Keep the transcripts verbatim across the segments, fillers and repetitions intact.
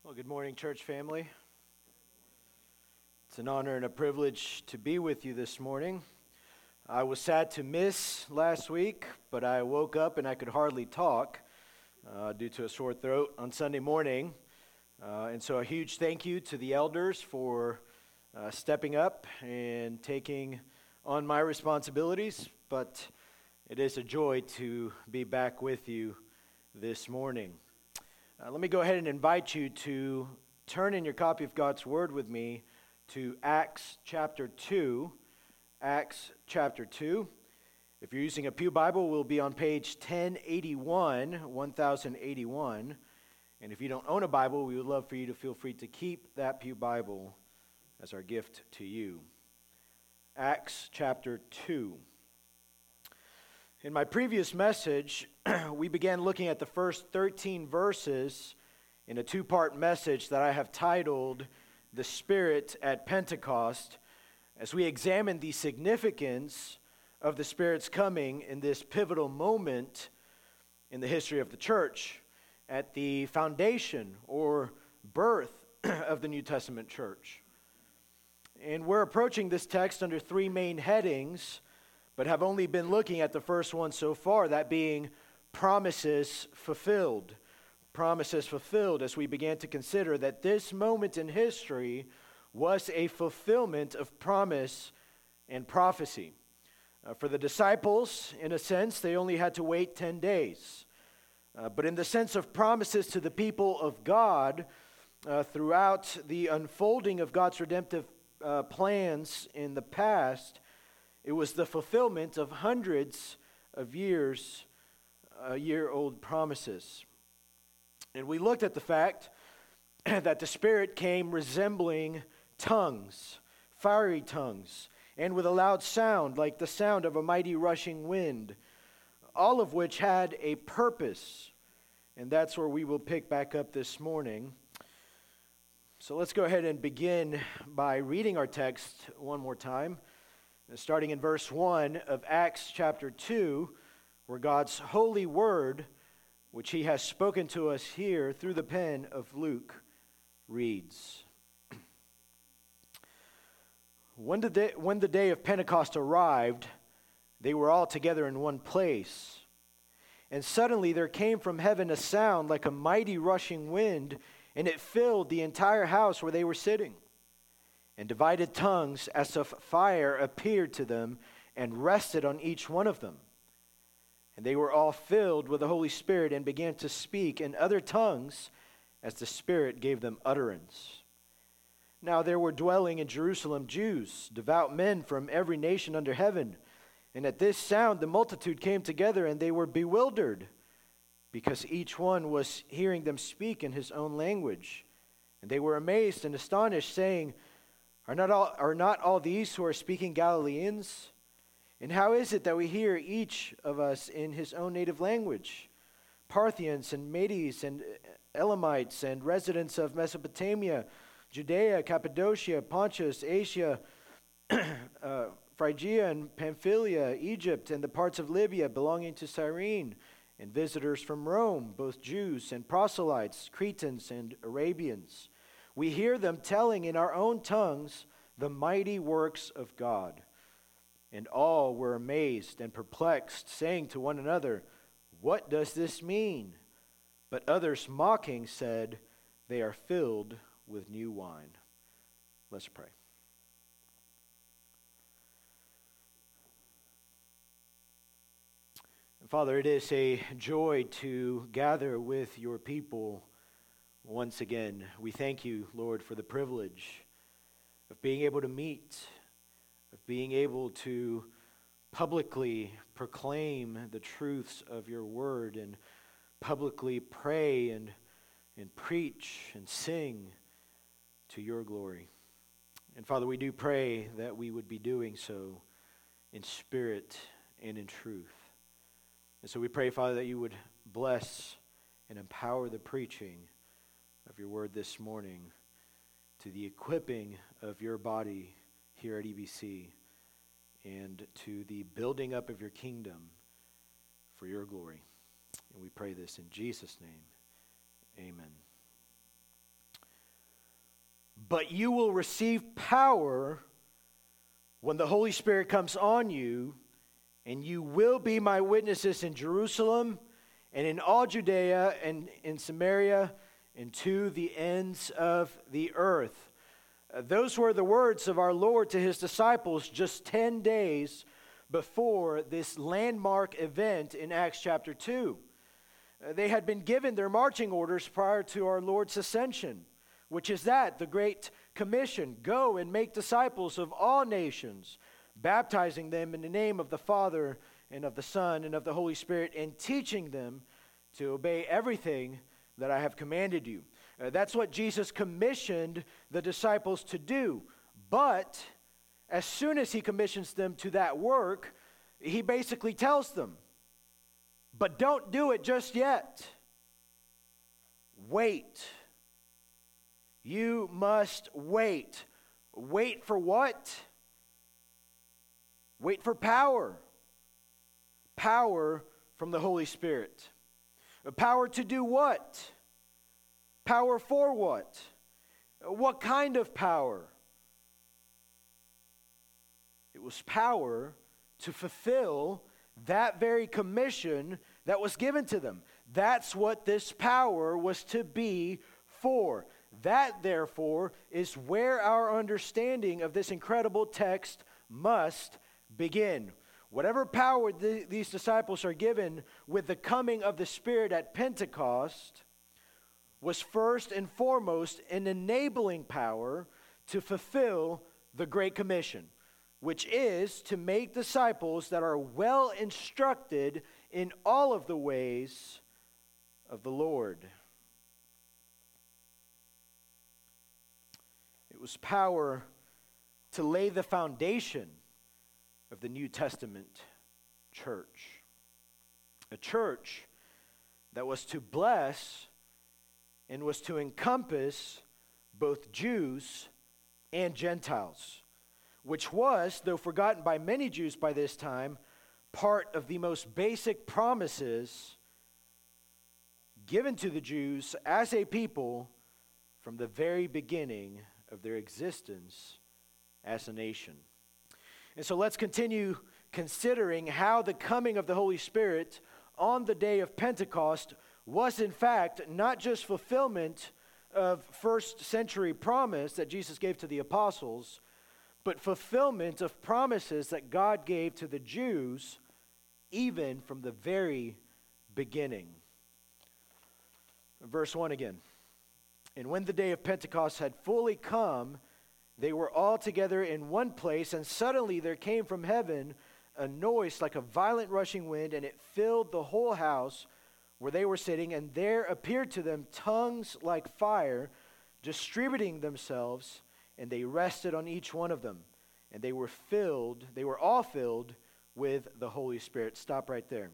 Well, good morning, church family. It's an honor and a privilege to be with you this morning. I was sad to miss last week, but I woke up and I could hardly talk uh, due to a sore throat on Sunday morning. Uh, and so a huge thank you to the elders for uh, stepping up and taking on my responsibilities. But it is a joy to be back with you this morning. Uh, let me go ahead and invite you to turn in your copy of God's Word with me to Acts chapter two. Acts chapter two. If you're using a pew Bible, we'll be on page ten eighty-one, one thousand eighty-one. And if you don't own a Bible, we would love for you to feel free to keep that pew Bible as our gift to you. Acts chapter two. In my previous message, we began looking at the first thirteen verses in a two-part message that I have titled, The Spirit at Pentecost, as we examine the significance of the Spirit's coming in this pivotal moment in the history of the church, at the foundation or birth of the New Testament church. And we're approaching this text under three main headings, but have only been looking at the first one so far, that being promises fulfilled. Promises fulfilled, as we began to consider that this moment in history was a fulfillment of promise and prophecy. Uh, for the disciples, in a sense, they only had to wait ten days. Uh, but in the sense of promises to the people of God, uh, throughout the unfolding of God's redemptive uh, plans in the past, it was the fulfillment of hundreds of years, uh, year-old promises. And we looked at the fact that the Spirit came resembling tongues, fiery tongues, and with a loud sound like the sound of a mighty rushing wind, all of which had a purpose. And that's where we will pick back up this morning. So let's go ahead and begin by reading our text one more time. Starting in verse one of Acts chapter two, where God's holy word, which he has spoken to us here through the pen of Luke, reads. When the day, when the day of Pentecost arrived, they were all together in one place. And suddenly there came from heaven a sound like a mighty rushing wind, and it filled the entire house where they were sitting. And divided tongues as of fire appeared to them and rested on each one of them. And they were all filled with the Holy Spirit and began to speak in other tongues as the Spirit gave them utterance. Now there were dwelling in Jerusalem Jews, devout men from every nation under heaven. And at this sound the multitude came together, and they were bewildered, because each one was hearing them speak in his own language. And they were amazed and astonished, saying, Are not all, are not all these who are speaking Galileans? And how is it that we hear each of us in his own native language? Parthians and Medes and Elamites and residents of Mesopotamia, Judea, Cappadocia, Pontus, Asia, uh, Phrygia and Pamphylia, Egypt, and the parts of Libya belonging to Cyrene, and visitors from Rome, both Jews and proselytes, Cretans and Arabians. We hear them telling in our own tongues the mighty works of God. And all were amazed and perplexed, saying to one another, What does this mean? But others mocking said, They are filled with new wine. Let's pray. And Father, it is a joy to gather with your people once again. We thank you, Lord, for the privilege of being able to meet, of being able to publicly proclaim the truths of your word and publicly pray and, and preach and sing to your glory. And Father, we do pray that we would be doing so in spirit and in truth. And so we pray, Father, that you would bless and empower the preaching of your word this morning to the equipping of your body here at E B C and to the building up of your kingdom for your glory. And we pray this in Jesus' name. Amen. But you will receive power when the Holy Spirit comes on you, and you will be my witnesses in Jerusalem and in all Judea and in Samaria and to the ends of the earth. Uh, those were the words of our Lord to his disciples just ten days before this landmark event in Acts chapter two. Uh, they had been given their marching orders prior to our Lord's ascension, which is that, the Great Commission, go and make disciples of all nations, baptizing them in the name of the Father and of the Son and of the Holy Spirit, and teaching them to obey everything that I have commanded you. Uh, that's what Jesus commissioned the disciples to do. But as soon as he commissions them to that work, he basically tells them, but don't do it just yet. Wait. You must wait. Wait for what? Wait for power. Power from the Holy Spirit. A power to do what? Power for what? What kind of power? It was power to fulfill that very commission that was given to them. That's what this power was to be for. That, therefore, is where our understanding of this incredible text must begin. Whatever power th- these disciples are given with the coming of the Spirit at Pentecost was first and foremost an enabling power to fulfill the Great Commission, which is to make disciples that are well instructed in all of the ways of the Lord. It was power to lay the foundation of the New Testament church. A church that was to bless and was to encompass both Jews and Gentiles, which was, though forgotten by many Jews by this time, part of the most basic promises given to the Jews as a people from the very beginning of their existence as a nation. And so let's continue considering how the coming of the Holy Spirit on the day of Pentecost was in fact not just fulfillment of first century promise that Jesus gave to the apostles, but fulfillment of promises that God gave to the Jews even from the very beginning. Verse one again. And when the day of Pentecost had fully come, they were all together in one place, and suddenly there came from heaven a noise like a violent rushing wind, and it filled the whole house where they were sitting, and there appeared to them tongues like fire, distributing themselves, and they rested on each one of them. And they were filled, they were all filled with the Holy Spirit. Stop right there.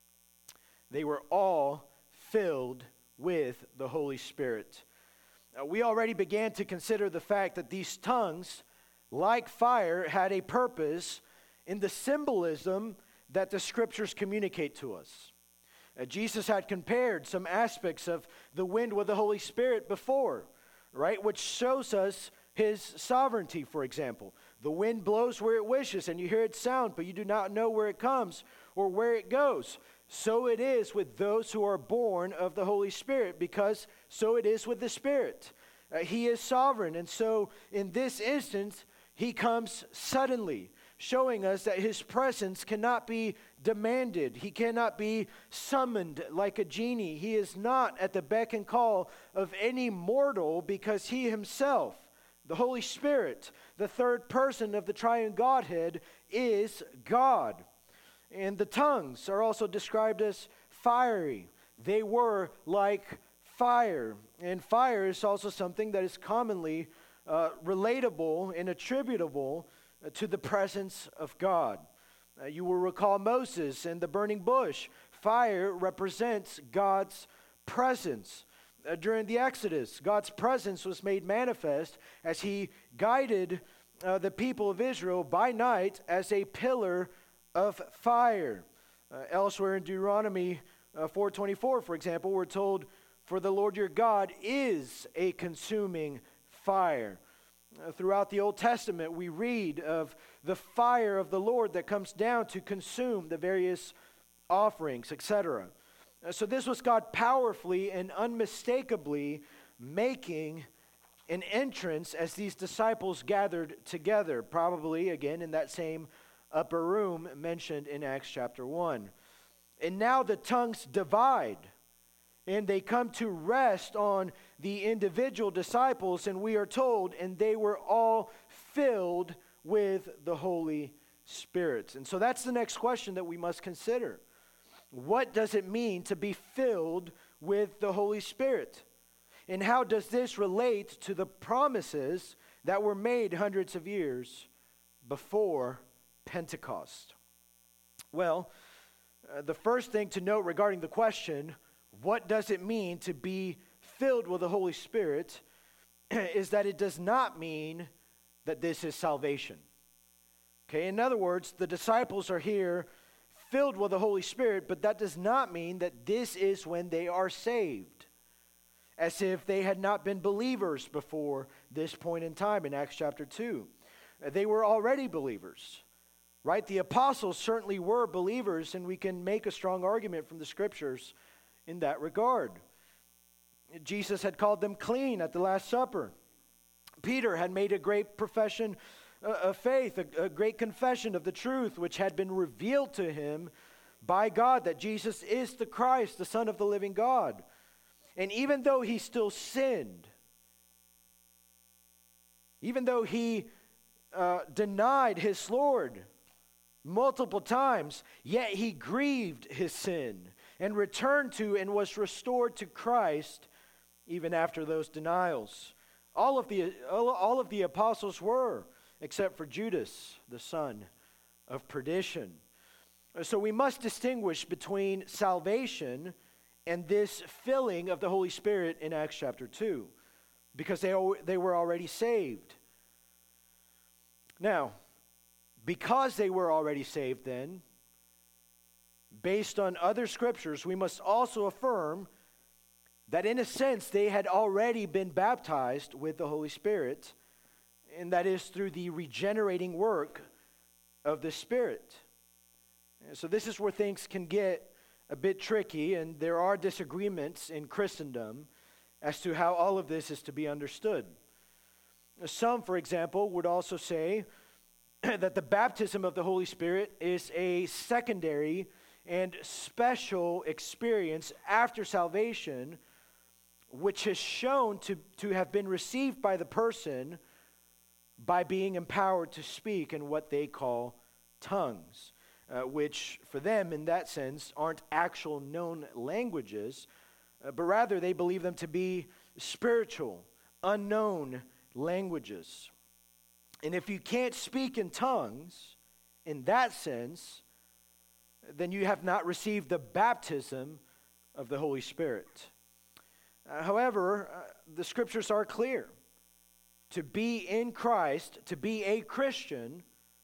They were all filled with the Holy Spirit. Uh, we already began to consider the fact that these tongues, like fire, had a purpose in the symbolism that the Scriptures communicate to us. Uh, Jesus had compared some aspects of the wind with the Holy Spirit before, right? Which shows us his sovereignty, for example. The wind blows where it wishes, and you hear its sound, but you do not know where it comes or where it goes. So it is with those who are born of the Holy Spirit, because so it is with the Spirit. Uh, he is sovereign, and so in this instance, he comes suddenly, showing us that his presence cannot be demanded. He cannot be summoned like a genie. He is not at the beck and call of any mortal, because he himself, the Holy Spirit, the third person of the triune Godhead, is God. And the tongues are also described as fiery. They were like fire. And fire is also something that is commonly uh, relatable and attributable uh, to the presence of God. Uh, you will recall Moses and the burning bush. Fire represents God's presence. Uh, during the Exodus, God's presence was made manifest as he guided uh, the people of Israel by night as a pillar of fire. Uh, elsewhere in Deuteronomy uh, four twenty-four, for example, we're told, "For the Lord your God is a consuming fire. Uh, throughout the Old Testament, we read of the fire of the Lord that comes down to consume the various offerings, et cetera. Uh, so this was God powerfully and unmistakably making an entrance as these disciples gathered together, probably again in that same upper room mentioned in Acts chapter one. And now the tongues divide, and they come to rest on the individual disciples, and we are told, and they were all filled with the Holy Spirit. And so that's the next question that we must consider. What does it mean to be filled with the Holy Spirit? And how does this relate to the promises that were made hundreds of years before Pentecost? Well, uh, the first thing to note regarding the question, what does it mean to be filled with the Holy Spirit, is that it does not mean that this is salvation. Okay, in other words, the disciples are here filled with the Holy Spirit, but that does not mean that this is when they are saved, as if they had not been believers before this point in time in Acts chapter two. They were already believers, right? The apostles certainly were believers, and we can make a strong argument from the scriptures in that regard. Jesus had called them clean at the Last Supper. Peter had made a great profession of faith, a, a great confession of the truth which had been revealed to him by God, that Jesus is the Christ, the Son of the living God. And even though he still sinned, even though he uh, denied his Lord multiple times, yet he grieved his sin and returned to and was restored to Christ even after those denials. All of the, all of the apostles were, except for Judas, the son of perdition. So we must distinguish between salvation and this filling of the Holy Spirit in Acts chapter two, because they, they were already saved. Now, because they were already saved then, based on other scriptures, we must also affirm that in a sense they had already been baptized with the Holy Spirit, and that is through the regenerating work of the Spirit. So this is where things can get a bit tricky, and there are disagreements in Christendom as to how all of this is to be understood. Some, for example, would also say that the baptism of the Holy Spirit is a secondary and special experience after salvation, which is shown to, to have been received by the person by being empowered to speak in what they call tongues. Uh, which for them, in that sense, aren't actual known languages, uh, but rather they believe them to be spiritual, unknown languages. And if you can't speak in tongues, in that sense, then you have not received the baptism of the Holy Spirit. Uh, however, uh, the scriptures are clear. To be in Christ, to be a Christian,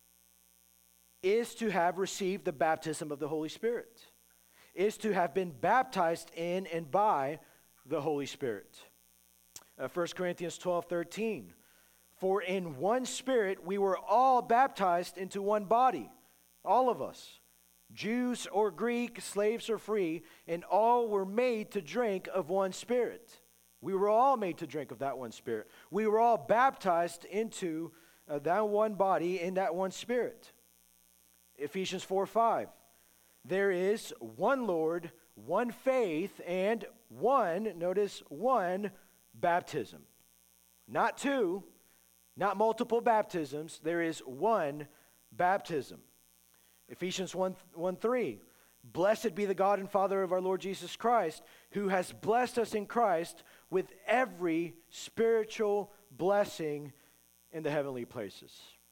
is to have received the baptism of the Holy Spirit, is to have been baptized in and by the Holy Spirit. Uh, First Corinthians twelve thirteen, for in one Spirit we were all baptized into one body, all of us, Jews or Greek, slaves or free, and all were made to drink of one Spirit. We were all made to drink of that one Spirit. We were all baptized into uh, that one body in that one Spirit. Ephesians four five, there is one Lord, one faith, and one, notice, one baptism. Not two, not multiple baptisms, there is one baptism. Ephesians one three, blessed be the God and Father of our Lord Jesus Christ, who has blessed us in Christ with every spiritual blessing in the heavenly places.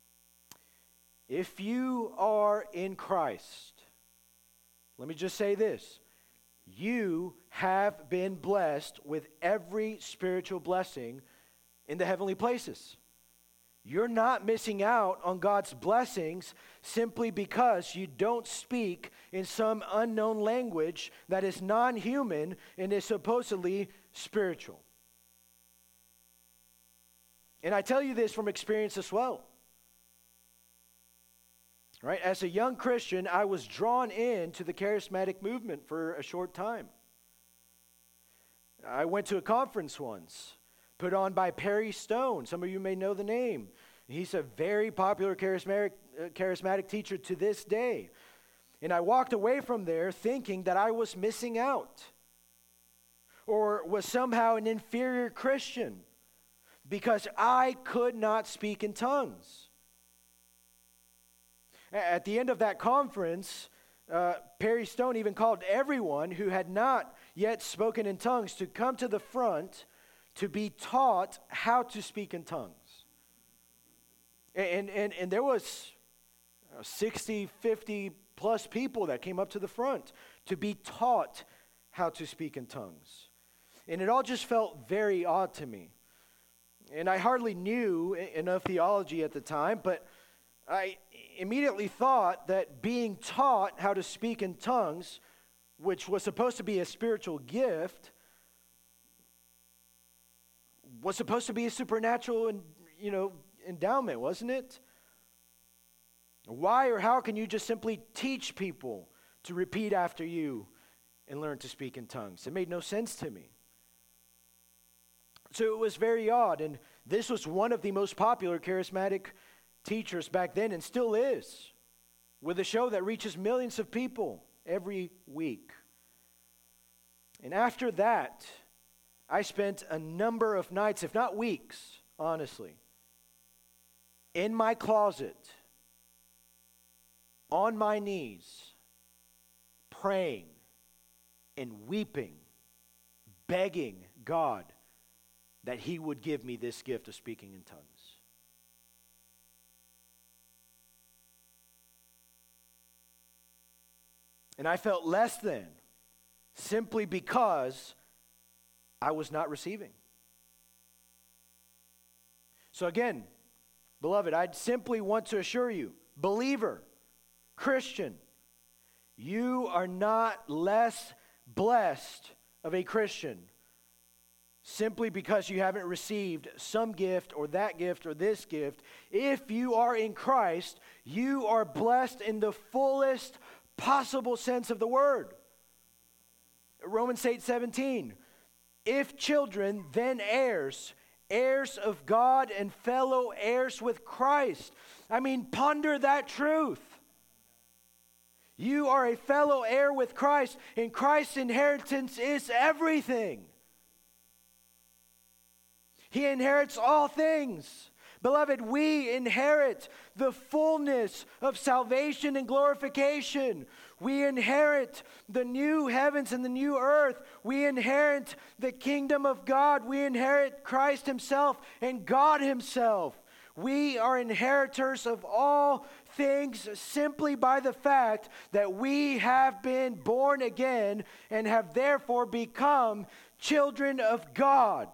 If you are in Christ, let me just say this, you have been blessed with every spiritual blessing in the heavenly places. You're not missing out on God's blessings simply because you don't speak in some unknown language that is non-human and is supposedly spiritual. And I tell you this from experience as well. Right? As a young Christian, I was drawn into the charismatic movement for a short time. I went to a conference once, put on by Perry Stone. Some of you may know the name. He's a very popular charismatic, uh, charismatic teacher to this day. And I walked away from there thinking that I was missing out or was somehow an inferior Christian because I could not speak in tongues. At the end of that conference, uh, Perry Stone even called everyone who had not yet spoken in tongues to come to the front to be taught how to speak in tongues. And, and, and there was sixty, fifty plus people that came up to the front to be taught how to speak in tongues. And it all just felt very odd to me. And I hardly knew enough theology at the time, but I immediately thought that being taught how to speak in tongues, which was supposed to be a spiritual gift, was supposed to be a supernatural and, you know, endowment, wasn't it? Why or how can you just simply teach people to repeat after you and learn to speak in tongues? It made no sense to me. So it was very odd, and this was one of the most popular charismatic teachers back then, and still is, with a show that reaches millions of people every week. And after that, I spent a number of nights, if not weeks, honestly, in my closet, on my knees, praying and weeping, begging God that He would give me this gift of speaking in tongues. And I felt less than simply because I was not receiving. So again, beloved, I simply want to assure you, believer, Christian, you are not less blessed of a Christian simply because you haven't received some gift or that gift or this gift. If you are in Christ, you are blessed in the fullest possible sense of the word. Romans eight seventeen, if children, then heirs, heirs of God and fellow heirs with Christ. I mean, ponder that truth. You are a fellow heir with Christ, and Christ's inheritance is everything. He inherits all things. Beloved, we inherit the fullness of salvation and glorification. We inherit the new heavens and the new earth. We inherit the kingdom of God. We inherit Christ Himself and God Himself. We are inheritors of all things simply by the fact that we have been born again and have therefore become children of God.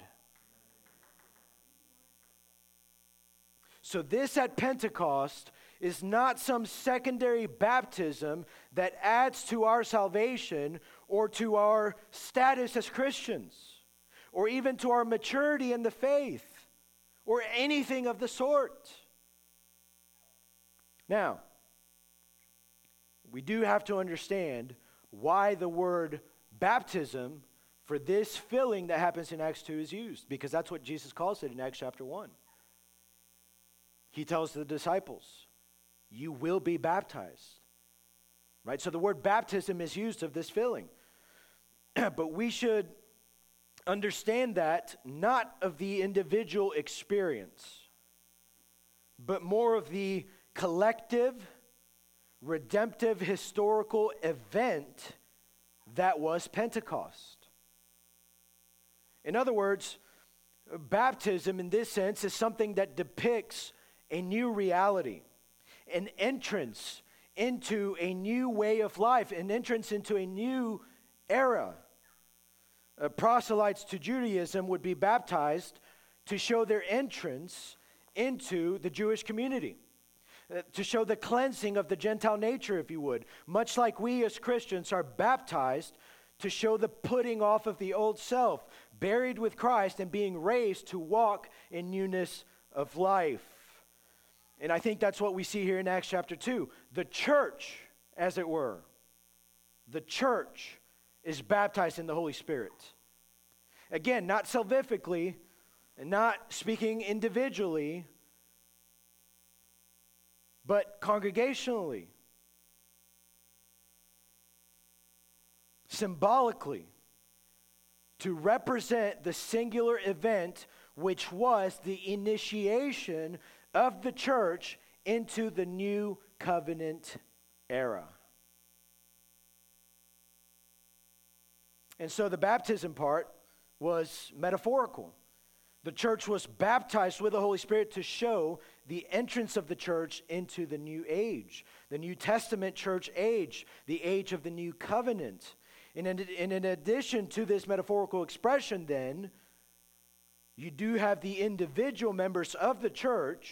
So this at Pentecost is not some secondary baptism that adds to our salvation or to our status as Christians or even to our maturity in the faith or anything of the sort. Now, we do have to understand why the word baptism for this filling that happens in Acts two is used, because that's what Jesus calls it in Acts chapter one. He tells the disciples, you will be baptized. Right? So the word baptism is used of this filling. But we should understand that not of the individual experience, but more of the collective, redemptive, historical event that was Pentecost. In other words, baptism in this sense is something that depicts a new reality, an entrance into a new way of life, an entrance into a new era. Uh, proselytes to Judaism would be baptized to show their entrance into the Jewish community, uh, to show the cleansing of the Gentile nature, if you would, much like we as Christians are baptized to show the putting off of the old self, buried with Christ and being raised to walk in newness of life. And I think that's what we see here in Acts chapter two. The church, as it were, the church is baptized in the Holy Spirit. Again, not salvifically, and not speaking individually, but congregationally, symbolically, to represent the singular event which was the initiation of the church into the new covenant era. And so the baptism part was metaphorical. The church was baptized with the Holy Spirit to show the entrance of the church into the new age, the New Testament church age, the age of the new covenant. And in, and in addition to this metaphorical expression, then, you do have the individual members of the church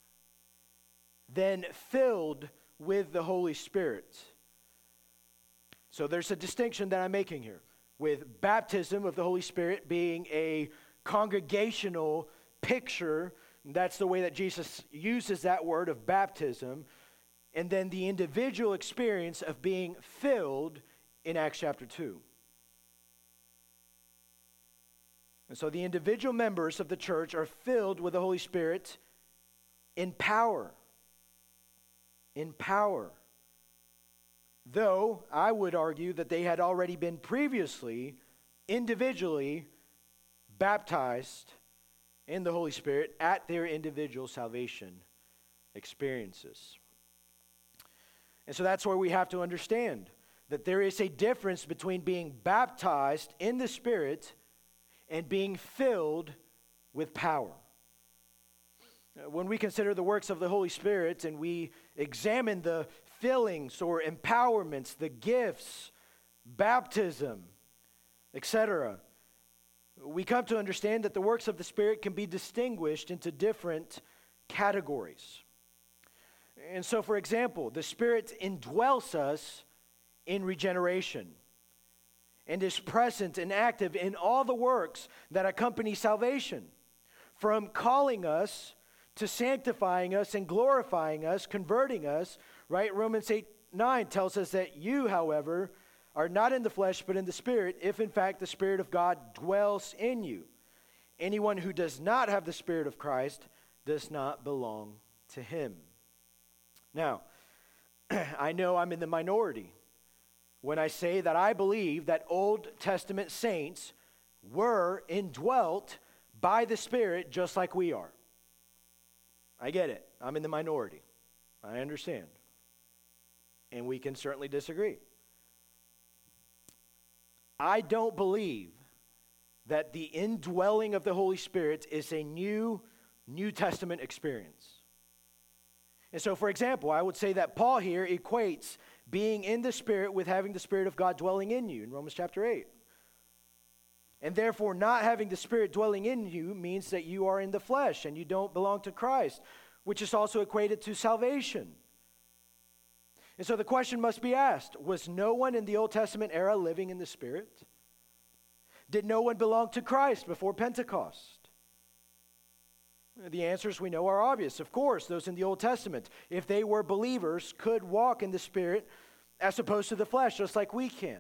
then filled with the Holy Spirit. So there's a distinction that I'm making here, with baptism of the Holy Spirit being a congregational picture. That's the way that Jesus uses that word of baptism. And then the individual experience of being filled in Acts chapter two. And so the individual members of the church are filled with the Holy Spirit in power. In power. Though I would argue that they had already been previously, individually, baptized in the Holy Spirit at their individual salvation experiences. And so that's where we have to understand that there is a difference between being baptized in the Spirit and being filled with power. When we consider the works of the Holy Spirit and we examine the fillings or empowerments, the gifts, baptism, et cetera, we come to understand that the works of the Spirit can be distinguished into different categories. And so, for example, the Spirit indwells us in regeneration and is present and active in all the works that accompany salvation, from calling us to sanctifying us and glorifying us, converting us, right? Romans eight nine tells us that you, however, are not in the flesh but in the Spirit, if in fact the Spirit of God dwells in you. Anyone who does not have the Spirit of Christ does not belong to him. Now, I know I'm in the minority when I say that I believe that Old Testament saints were indwelt by the Spirit just like we are. I get it. I'm in the minority. I understand. And we can certainly disagree. I don't believe that the indwelling of the Holy Spirit is a new New Testament experience. And so, for example, I would say that Paul here equates being in the Spirit with having the Spirit of God dwelling in you in Romans chapter eight. And therefore, not having the Spirit dwelling in you means that you are in the flesh and you don't belong to Christ, which is also equated to salvation. And so the question must be asked, was no one in the Old Testament era living in the Spirit? Did no one belong to Christ before Pentecost? The answers we know are obvious. Of course, those in the Old Testament, if they were believers, could walk in the Spirit as opposed to the flesh, just like we can.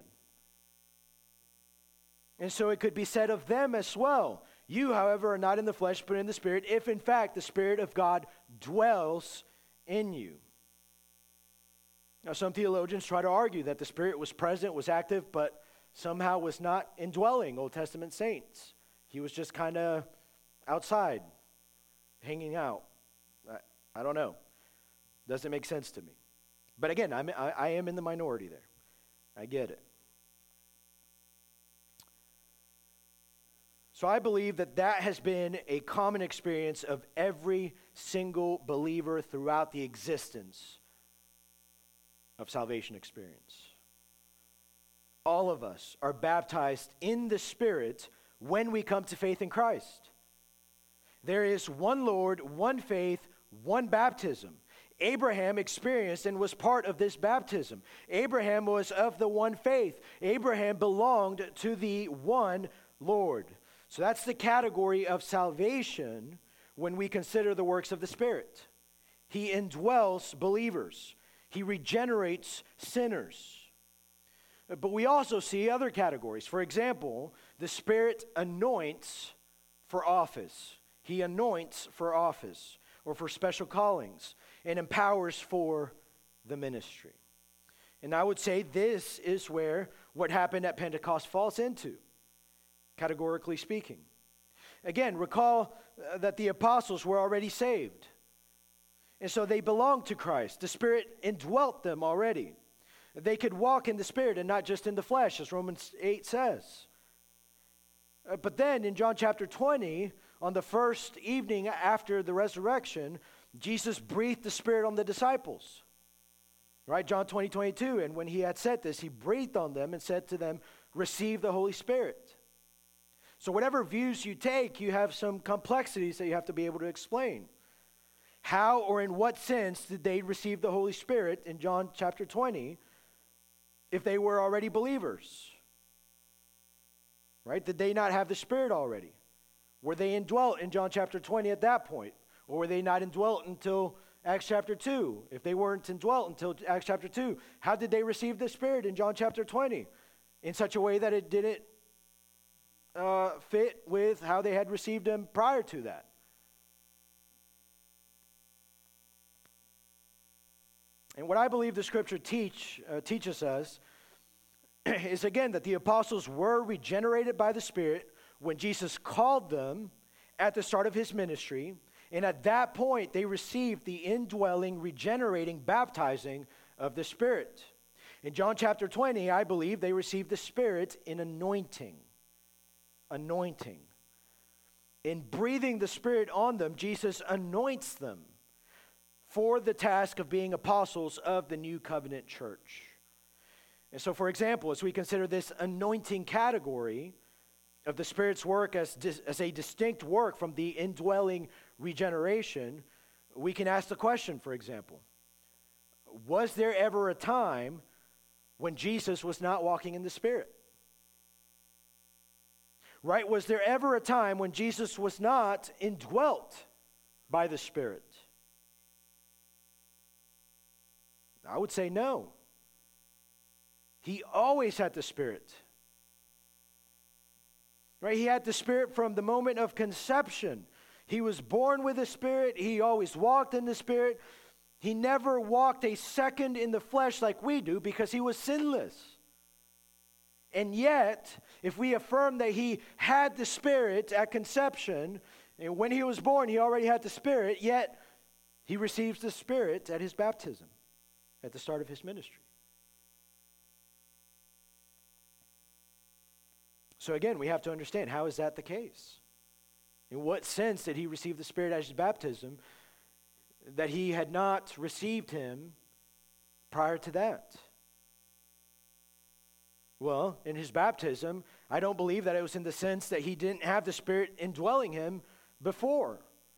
And so it could be said of them as well. You, however, are not in the flesh, but in the Spirit, if in fact the Spirit of God dwells in you. Now, some theologians try to argue that the Spirit was present, was active, but somehow was not indwelling Old Testament saints. He was just kind of outside, hanging out. I, I don't know. Doesn't make sense to me. But again, I'm, I, I am in the minority there. I get it. So I believe that that has been a common experience of every single believer throughout the existence of salvation experience. All of us are baptized in the Spirit when we come to faith in Christ. There is one Lord, one faith, one baptism. Abraham experienced and was part of this baptism. Abraham was of the one faith. Abraham belonged to the one Lord. So that's the category of salvation when we consider the works of the Spirit. He indwells believers. He regenerates sinners. But we also see other categories. For example, the Spirit anoints for office. He anoints for office or for special callings and empowers for the ministry. And I would say this is where what happened at Pentecost falls into, categorically speaking. Again, recall uh, that the apostles were already saved. And so they belonged to Christ. The Spirit indwelt them already. They could walk in the Spirit and not just in the flesh, as Romans eight says. Uh, but then in John chapter twenty, on the first evening after the resurrection, Jesus breathed the Spirit on the disciples. Right, John twenty, twenty-two, and when he had said this, he breathed on them and said to them, receive the Holy Spirit. So whatever views you take, you have some complexities that you have to be able to explain. How or in what sense did they receive the Holy Spirit in John chapter twenty if they were already believers? Right? Did they not have the Spirit already? Were they indwelt in John chapter twenty at that point? Or were they not indwelt until Acts chapter two? If they weren't indwelt until Acts chapter two, how did they receive the Spirit in John chapter twenty? In such a way that it didn't uh, fit with how they had received Him prior to that. And what I believe the Scripture teach uh, teaches us is, again, that the apostles were regenerated by the Spirit when Jesus called them at the start of His ministry. And at that point, they received the indwelling, regenerating, baptizing of the Spirit. In John chapter twenty, I believe they received the Spirit in anointing. Anointing. In breathing the Spirit on them, Jesus anoints them for the task of being apostles of the new covenant church. And so, for example, as we consider this anointing category of the Spirit's work as, dis, as a distinct work from the indwelling regeneration, we can ask the question, for example, was there ever a time when Jesus was not walking in the Spirit? Right? Was there ever a time when Jesus was not indwelt by the Spirit? I would say no. He always had the Spirit. Right? He had the Spirit from the moment of conception. He was born with the Spirit. He always walked in the Spirit. He never walked a second in the flesh like we do because he was sinless. And yet, if we affirm that he had the Spirit at conception, and when he was born, he already had the Spirit, yet he receives the Spirit at his baptism, at the start of his ministry. So again, we have to understand, how is that the case? In what sense did he receive the Spirit at his baptism that he had not received him prior to that? Well, in his baptism, I don't believe that it was in the sense that he didn't have the Spirit indwelling him before.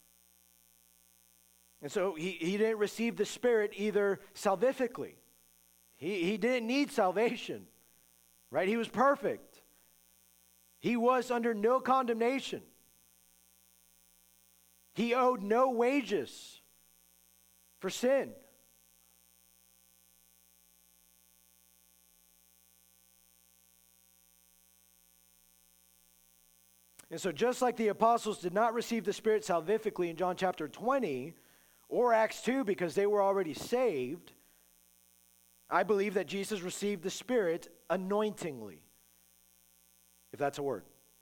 And so he, he didn't receive the Spirit either salvifically. He, he didn't need salvation, right? He was perfect. He was under no condemnation. He owed no wages for sin. And so just like the apostles did not receive the Spirit salvifically in John chapter twenty or Acts two because they were already saved, I believe that Jesus received the Spirit anointingly, if that's a word.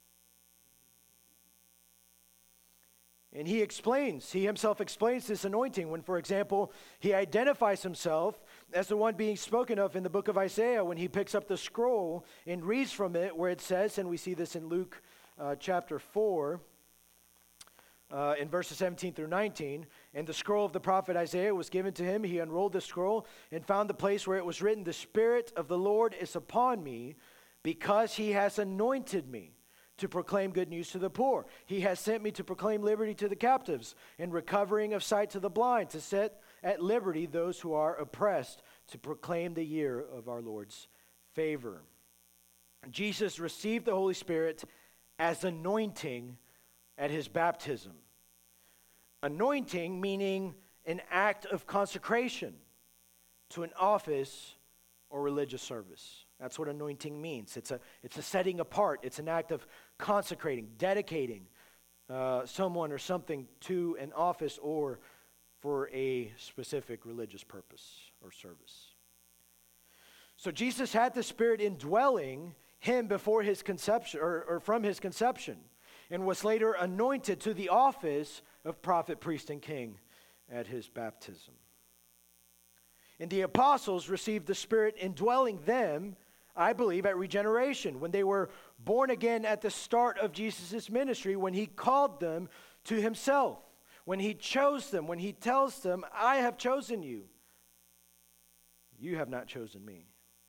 And he explains, he himself explains this anointing when, for example, he identifies himself as the one being spoken of in the book of Isaiah when he picks up the scroll and reads from it where it says, and we see this in Luke uh, chapter four, uh, in verses seventeen through nineteen, and the scroll of the prophet Isaiah was given to him. He unrolled the scroll and found the place where it was written, "The Spirit of the Lord is upon me, because he has anointed me to proclaim good news to the poor. He has sent me to proclaim liberty to the captives and recovering of sight to the blind, to set at liberty those who are oppressed, to proclaim the year of our Lord's favor." Jesus received the Holy Spirit as anointing at his baptism. Anointing meaning an act of consecration to an office or religious service. That's what anointing means. It's a, it's a setting apart. It's an act of consecrating, dedicating uh, someone or something to an office or for a specific religious purpose or service. So Jesus had the Spirit indwelling him before his conception, or, or from his conception, and was later anointed to the office of prophet, priest, and king at his baptism. And the apostles received the Spirit indwelling them, I believe, at regeneration, when they were born again at the start of Jesus' ministry, when he called them to himself, when he chose them, when he tells them, I have chosen you. You have not chosen me.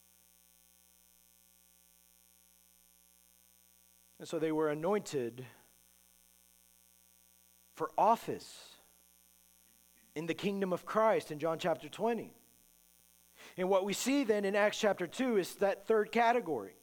And so they were anointed for office in the kingdom of Christ in John chapter twenty. And what we see then in Acts chapter two is that third category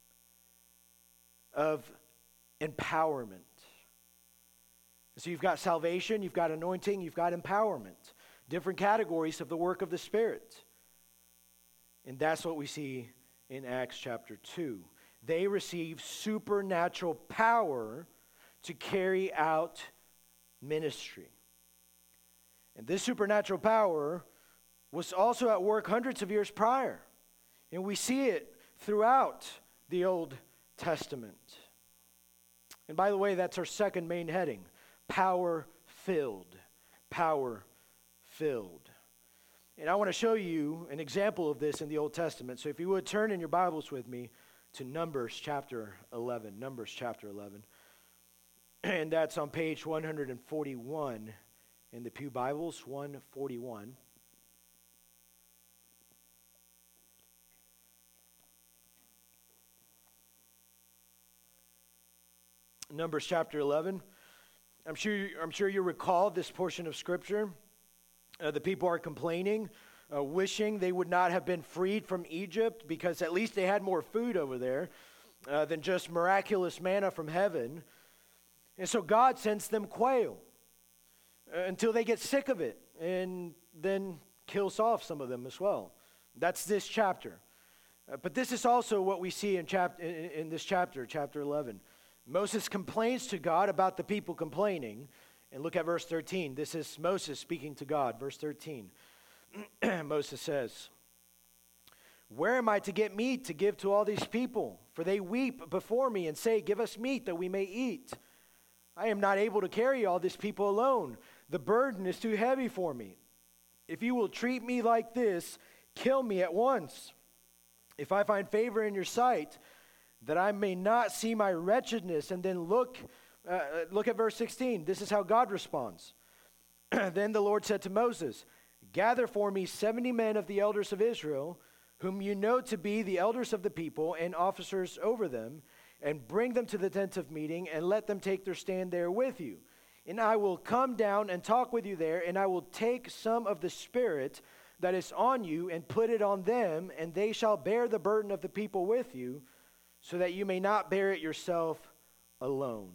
of empowerment. So you've got salvation, you've got anointing, you've got empowerment. Different categories of the work of the Spirit. And that's what we see in Acts chapter two. They receive supernatural power to carry out ministry. And this supernatural power was also at work hundreds of years prior. And we see it throughout the Old Testament. And by the way, that's our second main heading. Power-filled. Power-filled. And I want to show you an example of this in the Old Testament. So if you would turn in your Bibles with me to Numbers chapter eleven. Numbers chapter eleven. And that's on page one forty-one in the Pew Bibles, one forty-one. Numbers chapter eleven. I'm sure, I'm sure you recall this portion of Scripture. Uh, the people are complaining, uh, wishing they would not have been freed from Egypt because at least they had more food over there uh, than just miraculous manna from heaven. And so God sends them quail uh, until they get sick of it and then kills off some of them as well. That's this chapter. Uh, but this is also what we see in, chap- in, in this chapter, chapter eleven. Moses complains to God about the people complaining. And look at verse thirteen. This is Moses speaking to God. Verse thirteen. Moses says, "Where am I to get meat to give to all these people? For they weep before me and say, 'Give us meat that we may eat.' I am not able to carry all these people alone. The burden is too heavy for me. If you will treat me like this, kill me at once. If I find favor in your sight, that I may not see my wretchedness." And then look Uh, look at verse sixteen. This is how God responds. "Then the Lord said to Moses, 'Gather for me seventy men of the elders of Israel, whom you know to be the elders of the people and officers over them, and bring them to the tent of meeting, and let them take their stand there with you. And I will come down and talk with you there, and I will take some of the Spirit that is on you and put it on them, and they shall bear the burden of the people with you, so that you may not bear it yourself alone.'"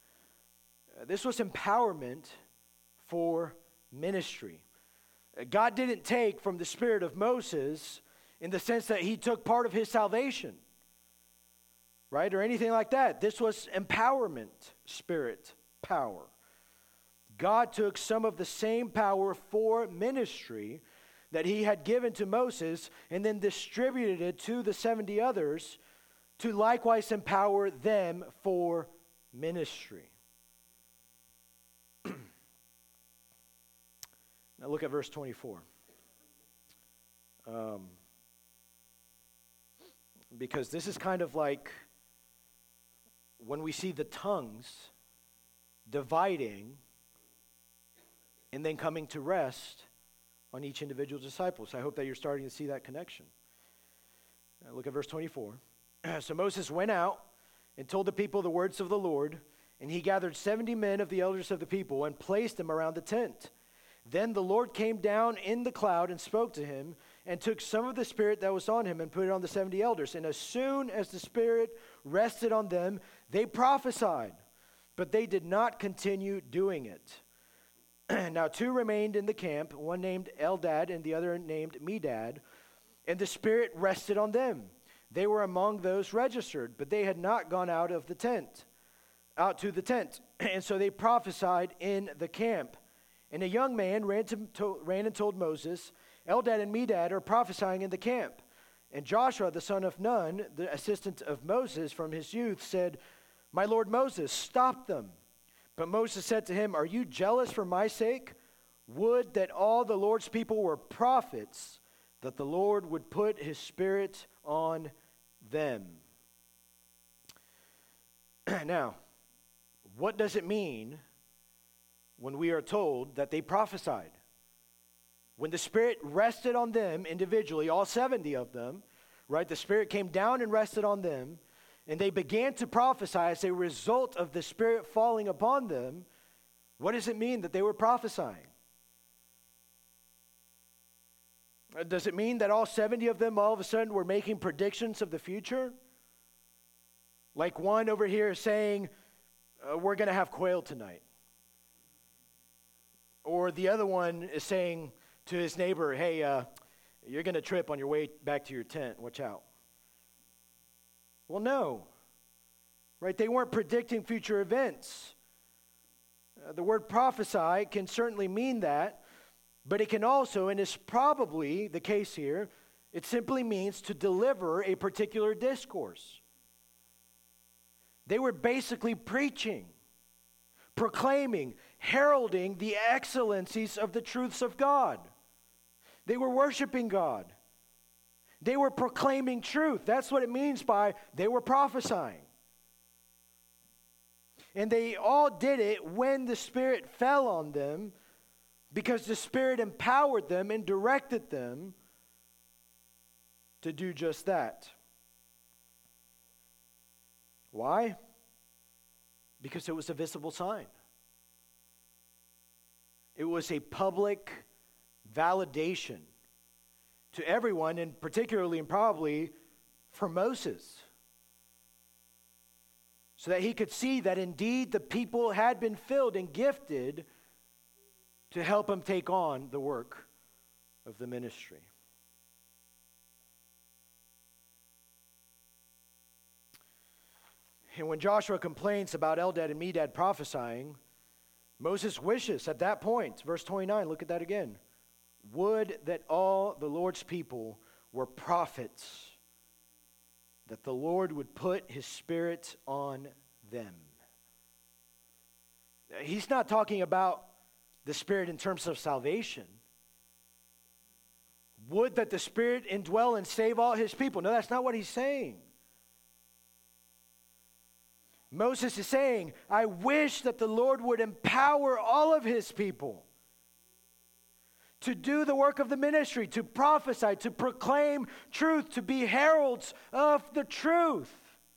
This was empowerment for ministry. God didn't take from the spirit of Moses in the sense that he took part of his salvation, right? Or anything like that. This was empowerment, spirit, power. God took some of the same power for ministry that he had given to Moses and then distributed it to the seventy others to likewise empower them for ministry. Now look at verse twenty-four. Um, because this is kind of like when we see the tongues dividing and then coming to rest on each individual disciple. So I hope that you're starting to see that connection. Now look at verse twenty-four. "So Moses went out and told the people the words of the Lord, and he gathered seventy men of the elders of the people and placed them around the tent. Then the Lord came down in the cloud and spoke to him, and took some of the Spirit that was on him and put it on the seventy elders. And as soon as the Spirit rested on them, they prophesied, but they did not continue doing it. Now two remained in the camp, one named Eldad and the other named Medad, and the Spirit rested on them. They were among those registered, but they had not gone out of the tent, out to the tent. And so they prophesied in the camp. And a young man ran, to, to, ran and told Moses, Eldad and Medad are prophesying in the camp. And Joshua, the son of Nun, the assistant of Moses from his youth, said, My lord Moses, stop them. But Moses said to him, Are you jealous for my sake? Would that all the Lord's people were prophets, that the Lord would put his Spirit on them. Now, what does it mean when we are told that they prophesied? When the Spirit rested on them individually, all seventy of them, right? The Spirit came down and rested on them, and they began to prophesy as a result of the Spirit falling upon them. What does it mean that they were prophesying? Does it mean that all seventy of them all of a sudden were making predictions of the future? Like one over here saying, uh, we're going to have quail tonight. Or the other one is saying to his neighbor, hey, uh, you're going to trip on your way back to your tent. Watch out. Well, no. Right? They weren't predicting future events. Uh, the word prophesy can certainly mean that. But it can also, and is probably the case here, it simply means to deliver a particular discourse. They were basically preaching, proclaiming, heralding the excellencies of the truths of God. They were worshiping God. They were proclaiming truth. That's what it means by they were prophesying. And they all did it when the Spirit fell on them, because the Spirit empowered them and directed them to do just that. Why? Because it was a visible sign. It was a public validation to everyone, and particularly and probably for Moses, so that he could see that indeed the people had been filled and gifted to help him take on the work of the ministry. And when Joshua complains about Eldad and Medad prophesying, Moses wishes at that point, verse twenty-nine, look at that again. Would that all the Lord's people were prophets, that the Lord would put his Spirit on them. He's not talking about the Spirit in terms of salvation. Would that the Spirit indwell and save all his people. No, that's not what he's saying. Moses is saying, I wish that the Lord would empower all of his people to do the work of the ministry, to prophesy, to proclaim truth, to be heralds of the truth.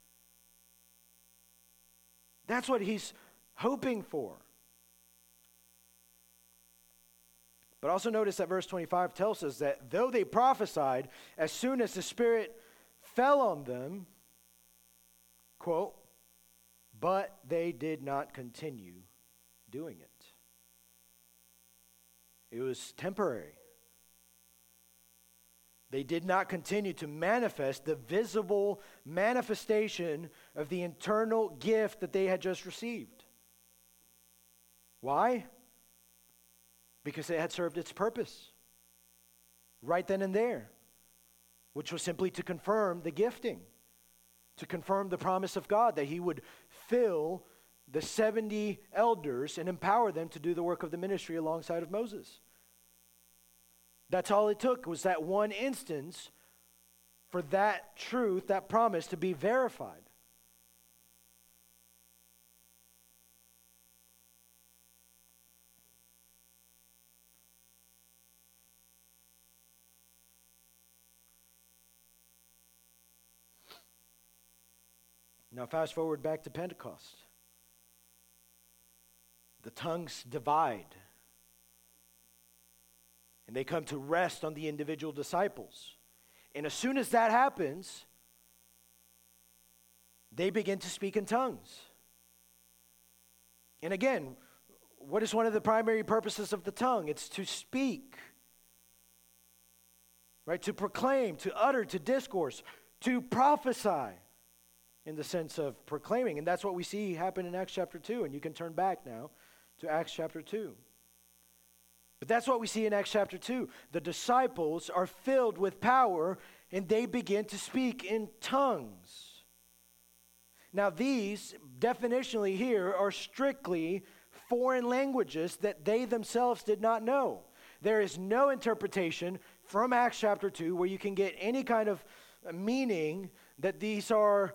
That's what he's hoping for. But also notice that verse twenty-five tells us that though they prophesied, as soon as the Spirit fell on them, quote, but they did not continue doing it. It was temporary. They did not continue to manifest the visible manifestation of the internal gift that they had just received. Why? Because it had served its purpose right then and there, which was simply to confirm the gifting, to confirm the promise of God that he would fill the seventy elders and empower them to do the work of the ministry alongside of Moses. That's all it took, was that one instance for that truth, that promise to be verified. Now fast forward back to Pentecost. The tongues divide, and they come to rest on the individual disciples. And as soon as that happens, they begin to speak in tongues. And again, what is one of the primary purposes of the tongue? It's to speak, right? To proclaim, to utter, to discourse, to prophesy in the sense of proclaiming. And that's what we see happen in Acts chapter two. And you can turn back now to Acts chapter two. But that's what we see in Acts chapter two. The disciples are filled with power and they begin to speak in tongues. Now these, definitionally here, are strictly foreign languages that they themselves did not know. There is no interpretation from Acts chapter two where you can get any kind of meaning that these are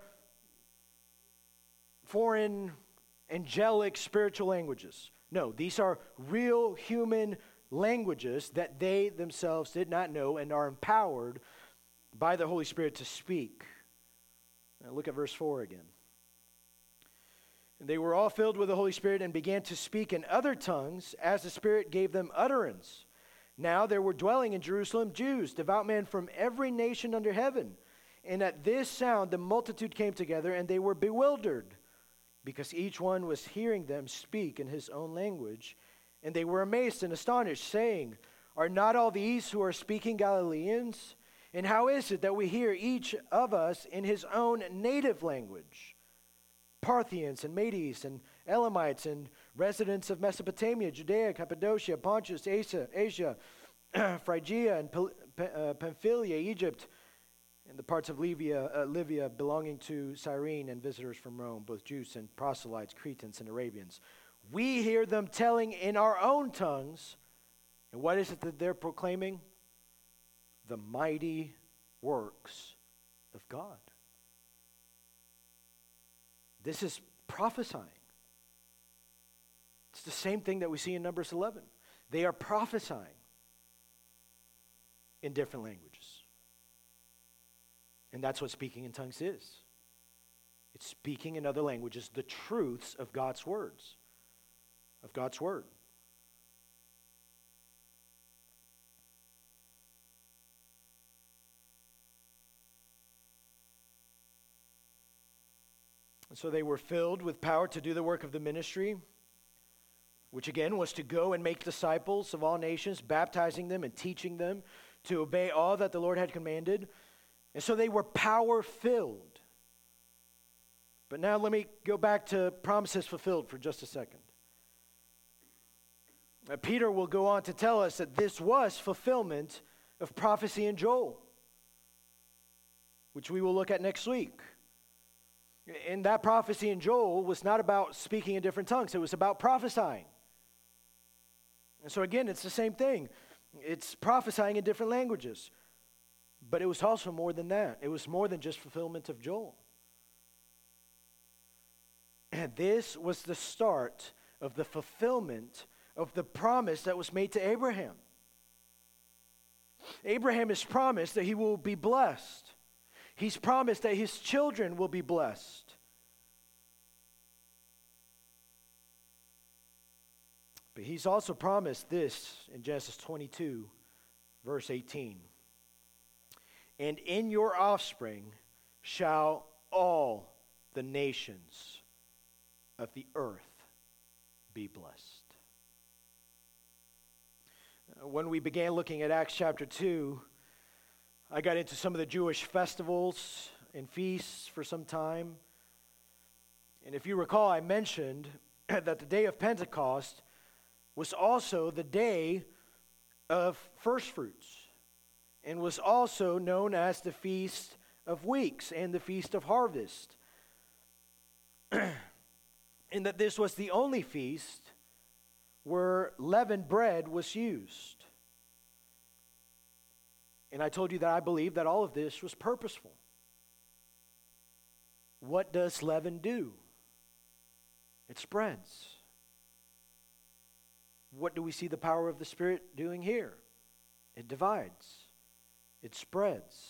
foreign, angelic, spiritual languages. No, these are real human languages that they themselves did not know and are empowered by the Holy Spirit to speak. Now look at verse four again. And they were all filled with the Holy Spirit and began to speak in other tongues as the Spirit gave them utterance. Now there were dwelling in Jerusalem Jews, devout men from every nation under heaven. And at this sound the multitude came together and they were bewildered, because each one was hearing them speak in his own language. And they were amazed and astonished, saying, "Are not all these who are speaking Galileans? And how is it that we hear each of us in his own native language? Parthians and Medes and Elamites and residents of Mesopotamia, Judea, Cappadocia, Pontus, Asia, Asia Phrygia and Pamphylia, Egypt, and the parts of Libya, uh, Libya belonging to Cyrene, and visitors from Rome, both Jews and proselytes, Cretans and Arabians. We hear them telling in our own tongues." And what is it that they're proclaiming? The mighty works of God. This is prophesying. It's the same thing that we see in Numbers eleven. They are prophesying in different languages. And that's what speaking in tongues is. It's speaking in other languages the truths of God's words, of God's word. And so they were filled with power to do the work of the ministry, which again was to go and make disciples of all nations, baptizing them and teaching them to obey all that the Lord had commanded. And so they were power-filled. But now let me go back to promises fulfilled for just a second. Uh, Peter will go on to tell us that this was fulfillment of prophecy in Joel, which we will look at next week. And that prophecy in Joel was not about speaking in different tongues. It was about prophesying. And so again, it's the same thing. It's prophesying in different languages. But it was also more than that. It was more than just fulfillment of Joel. And this was the start of the fulfillment of the promise that was made to Abraham. Abraham is promised that he will be blessed. He's promised that his children will be blessed. But he's also promised this in Genesis twenty-two, verse eighteen. "And in your offspring shall all the nations of the earth be blessed." When we began looking at Acts chapter two, I got into some of the Jewish festivals and feasts for some time. And if you recall, I mentioned that the day of Pentecost was also the day of first fruits, and was also known as the Feast of Weeks and the Feast of Harvest. And that this was the only feast where leavened bread was used. And I told you that I believe that all of this was purposeful. What does leaven do? It spreads. What do we see the power of the Spirit doing here? It divides. It spreads.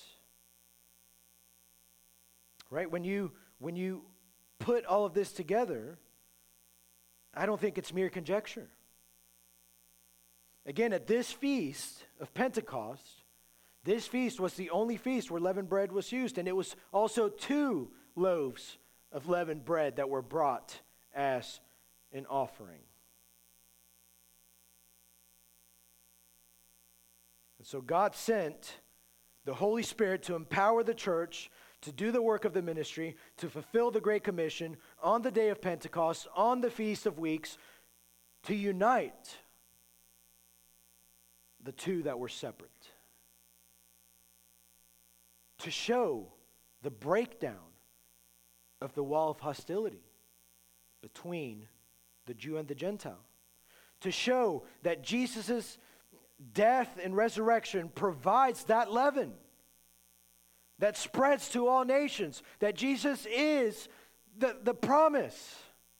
Right? When you when you put all of this together, I don't think it's mere conjecture. Again, at this feast of Pentecost, this feast was the only feast where leavened bread was used, and it was also two loaves of leavened bread that were brought as an offering. So God sent the Holy Spirit to empower the church to do the work of the ministry, to fulfill the Great Commission on the day of Pentecost, on the Feast of Weeks, to unite the two that were separate. To show the breakdown of the wall of hostility between the Jew and the Gentile. To show that Jesus' death and resurrection provides that leaven that spreads to all nations. That Jesus is the, the promise.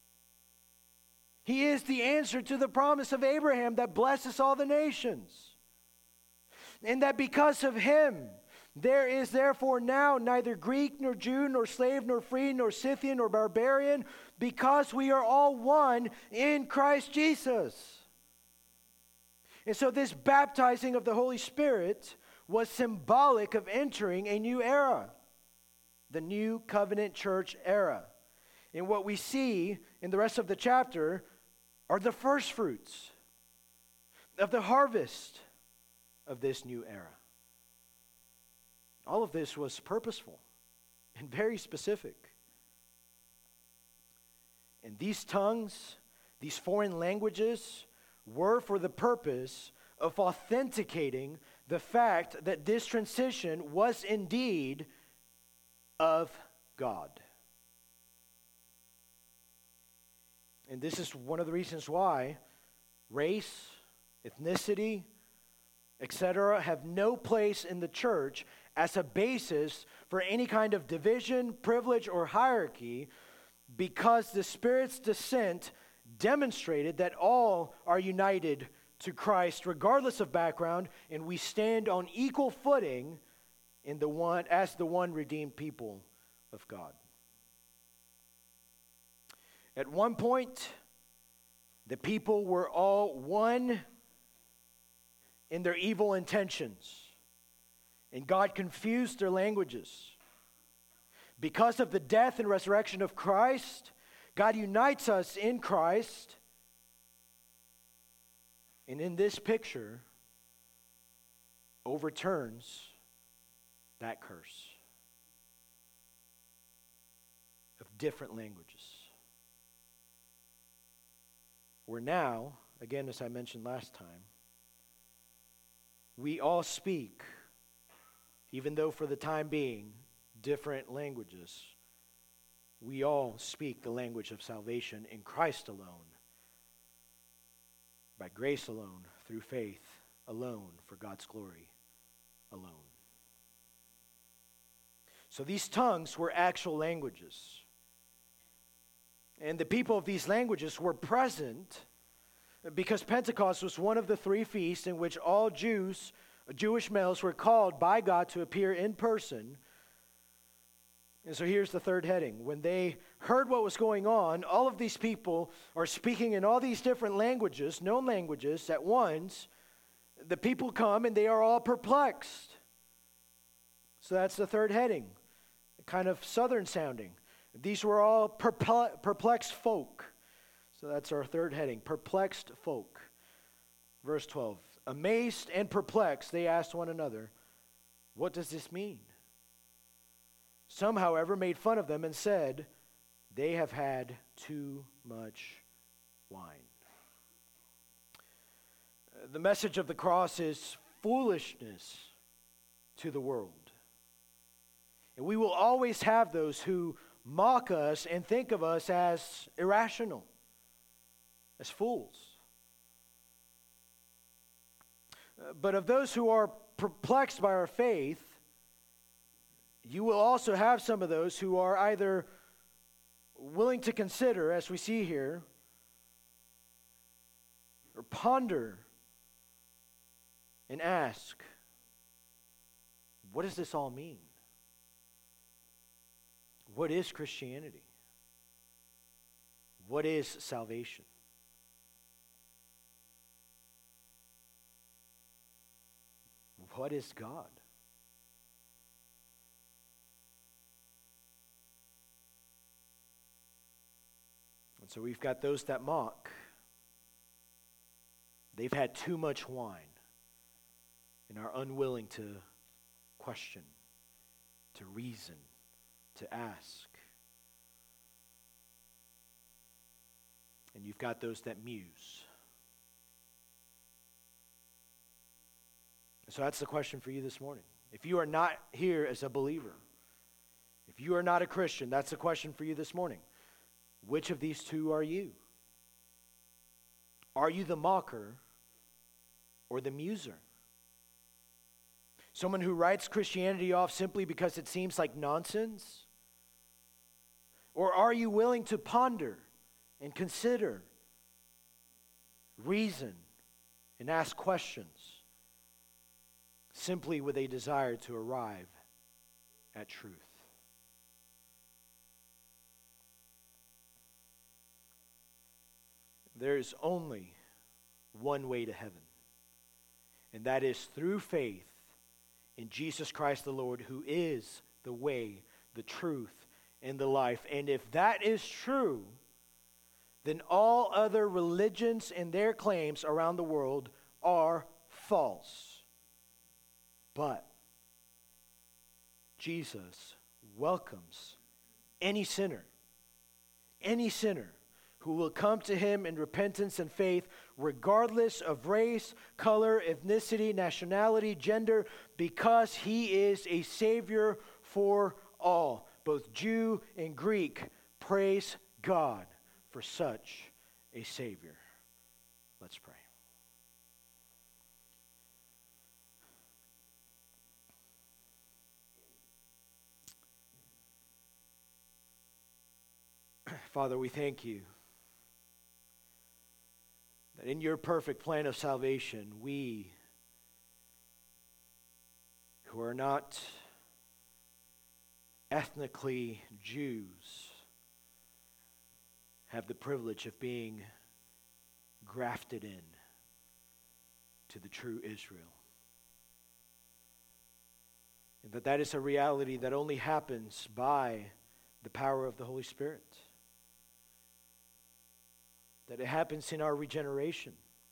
He is the answer to the promise of Abraham that blesses all the nations. And that because of him, there is therefore now neither Greek nor Jew nor slave nor free nor Scythian nor barbarian, because we are all one in Christ Jesus. And so this baptizing of the Holy Spirit was symbolic of entering a new era, the new covenant church era. And what we see in the rest of the chapter are the first fruits of the harvest of this new era. All of this was purposeful and very specific. And these tongues, these foreign languages, were for the purpose of authenticating the fact that this transition was indeed of God. And this is one of the reasons why race, ethnicity, et cetera have no place in the church as a basis for any kind of division, privilege, or hierarchy, because the Spirit's descent demonstrated that all are united to Christ regardless of background, and we stand on equal footing in the one as the one redeemed people of God. At one point, the people were all one in their evil intentions, and God confused their languages. Because of the death and resurrection of Christ, God unites us in Christ. And in this picture, overturns that curse of different languages. We're now, again, as I mentioned last time, we all speak, even though for the time being, different languages. We all speak the language of salvation in Christ alone, by grace alone, through faith alone, for God's glory alone. So these tongues were actual languages. And the people of these languages were present because Pentecost was one of the three feasts in which all Jews, Jewish males were called by God to appear in person. And so here's the third heading. When they heard what was going on, all of these people are speaking in all these different languages, known languages, at once. The people come and they are all perplexed. So that's the third heading, kind of southern sounding. These were all perple- perplexed folk. So that's our third heading, perplexed folk. Verse twelve, amazed and perplexed, they asked one another, what does this mean? Some, however, made fun of them and said, they have had too much wine. The message of the cross is foolishness to the world. And we will always have those who mock us and think of us as irrational, as fools. But of those who are perplexed by our faith, you will also have some of those who are either willing to consider, as we see here, or ponder and ask, what does this all mean? What is Christianity? What is salvation? What is God? And so we've got those that mock. They've had too much wine. and are unwilling to question, to reason, to ask. And you've got those that muse. So that's the question for you this morning. If you are not here as a believer, if you are not a Christian, that's the question for you this morning. Which of these two are you? Are you the mocker or the muser? Someone who writes Christianity off simply because it seems like nonsense? Or are you willing to ponder and consider, reason, and ask questions, simply with a desire to arrive at truth? There is only one way to heaven, and that is through faith in Jesus Christ the Lord, who is the way, the truth, and the life. And if that is true, then all other religions and their claims around the world are false. But Jesus welcomes any sinner, any sinner who will come to him in repentance and faith, regardless of race, color, ethnicity, nationality, gender, because he is a Savior for all, both Jew and Greek. Praise God for such a Savior. Let's pray. Father, we thank you that in your perfect plan of salvation, we who are not ethnically Jews have the privilege of being grafted in to the true Israel. And that that is a reality that only happens by the power of the Holy Spirit. That it happens in our regeneration.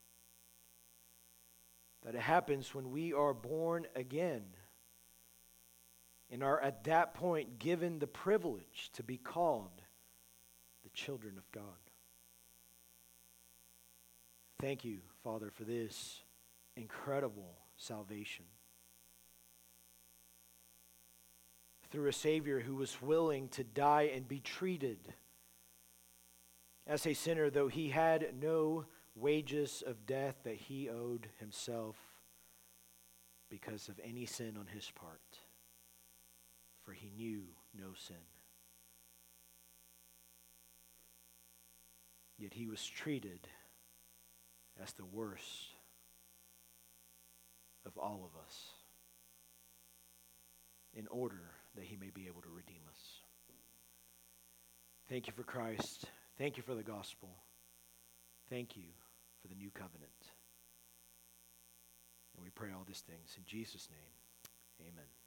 That it happens when we are born again and are at that point given the privilege to be called the children of God. Thank you, Father, for this incredible salvation. Through a Savior who was willing to die and be treated as a sinner, though he had no wages of death that he owed himself because of any sin on his part, for he knew no sin. Yet he was treated as the worst of all of us in order that he may be able to redeem us. Thank you for Christ. Thank you for the gospel. Thank you for the new covenant. And we pray all these things in Jesus' name. Amen.